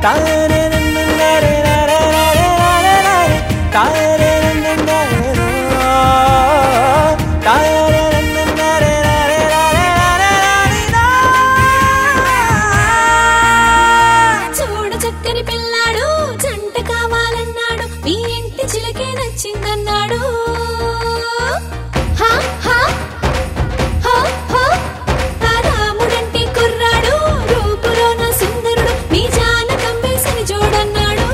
చక్కని పిల్లాడు జంట కావాలన్నాడు, మీ ఇంటి చిలకే నచ్చిందన్నాడు. రాముడంటే కుర్రాడు, రూపులోన సుందరుడు, మీ జాన కమ్మేసని చూడన్నాడు.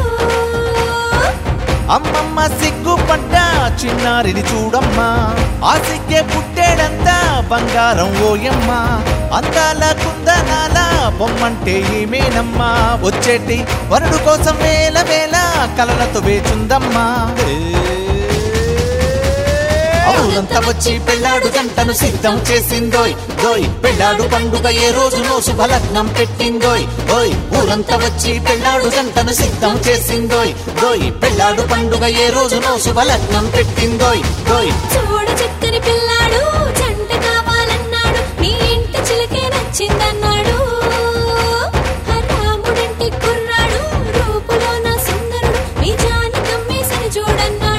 అమ్మమ్మ సిగ్గుపడ్డా చిన్నారిని చూడమ్మా, ఆ సిగ్గే పుట్టేడంతా బంగారం ఓయమ్మ. అందాల కుందనాల బొమ్మంటే ఏమేనమ్మా, వచ్చేటి వరుడు కోసం వేల వేల కలలతో వేచుందమ్మా. ఊరంతా వచ్చి పెళ్ళాడు జంటను సిద్ధం చేసిందోయ్ దోయ్, పెళ్ళాడు పండుగ ఏ రోజునో శుభలగ్నం పెట్టిందోయ్ ఓయ్. ఊరంతా వచ్చి పెళ్ళాడు జంటను సిద్ధం చేసిందోయ్ దోయ్, పెళ్ళాడు పండుగ ఏ రోజునో శుభలగ్నం పెట్టిందోయ్ దోయ్. చూడ చక్కని పిల్లాడు జంట కావాలన్నాడు, మీ ఇంటి చిలకే నచ్చిందన్నాడు. రాముడంటే కుర్రాడు, రూపులోన సుందరుడు, మీ జాన కమ్మేసని చూడన్నాడు.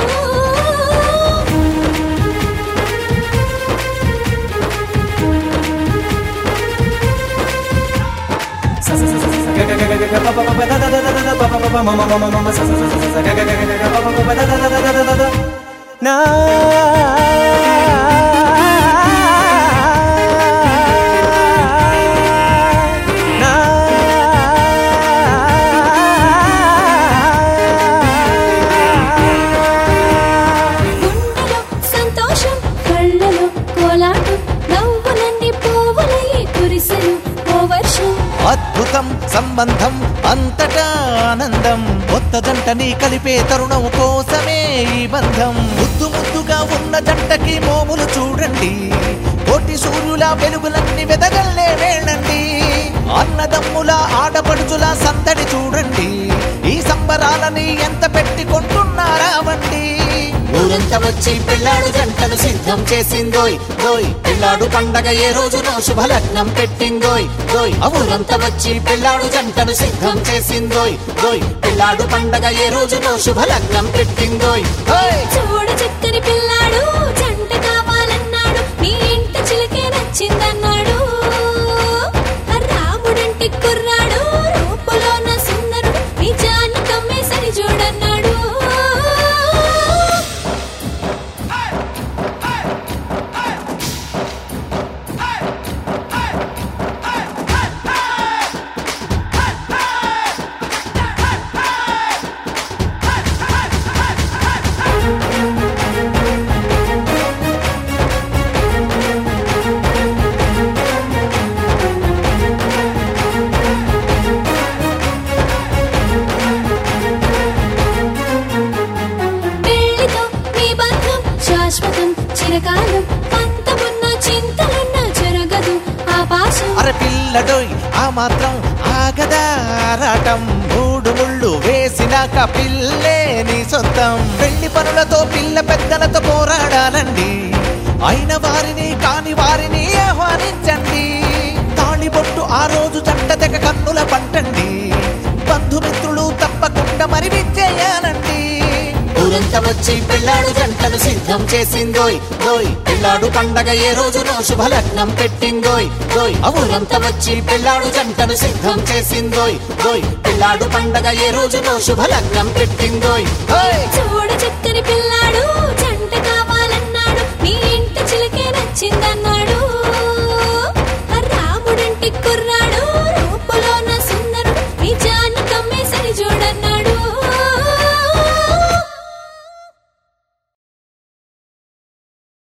సంతోషం కళ్ళలో కోలాటం, నవ్వులన్నీ పువ్వులయ్యి కురిసెను ఓ వర్షం. అద్భుతం సంబంధం అంతటా ఆనందం, కొత్త జంటని కలిపే తరుణం కోసమే ఈ బంధం. ముద్దు ముద్దుగా ఉన్న జంటకి మోములు చూడండి, కోటి సూర్యుల వెలుగులన్నీ వెదగల్లే వేళండి. అన్నదమ్ముల ఆడపడుచుల సందడి చూడండి, ఈ సంబరాలని ఎంత పెట్టి కొంటున్నారా వండి. ఊరంతా వచ్చి పెళ్ళాడు జంటను సిద్ధం చేసిందోయ్ దోయ్, పెళ్ళాడు పండగ ఏ రోజునో శుభలగ్నం పెట్టిందోయ్ దోయ్. ఊరంతా వచ్చి పెళ్ళాడు జంటను సిద్ధం చేసిందోయ్ దోయ్, పెళ్ళాడు పండగ ఏ రోజునో శుభలగ్నం పెట్టిందోయ్. చూడ చక్కని పిల్లాడు జంట కావాలన్నాడు, మీ ఇంటి చిలకే నచ్చిందన్నాడు. రాముడంటే కుర్రాడు, రూపులోన సుందరుడు, మీ జాన కమ్మేసని చూడన్నాడు. పెళ్లితో మీ బంధం శాశ్వతం చిరకాలం, పంతమున్న చింతలున్న జరగదు ఆపాశం. అరే పిల్లడోయ్ ఆ మాత్రం ఆగదారాటం, మూడు ముళ్ళు వేసినాక పిల్లే నీ సొంతం. పెళ్లి పనులతో పిల్ల పెద్దలతో పోరాడాలండి, అయిన వారిని కాని వారిని ఆహ్వానించండి. తాళిబొట్టు ఆ రోజు జంట తెగ కన్నుల పంటండి, బంధుమిత్రులు తప్పకుండా మరి విచ్చేయాలండి. ఊరంతా వచ్చి పెళ్ళాడు జంటను సిద్ధం చేసిందోయ్ దోయ్, పెళ్ళాడు పండగ ఏ రోజునో శుభలగ్నం పెట్టిందోయ్ దోయ్. ఊరంతా వచ్చి పెళ్ళాడు జంటను సిద్ధం చేసిందోయ్ దోయ్, పెళ్ళాడు పండగ ఏ రోజునో శుభలగ్నం పెట్టిందోయ్. చూడ చక్కని పిల్లాడు జంట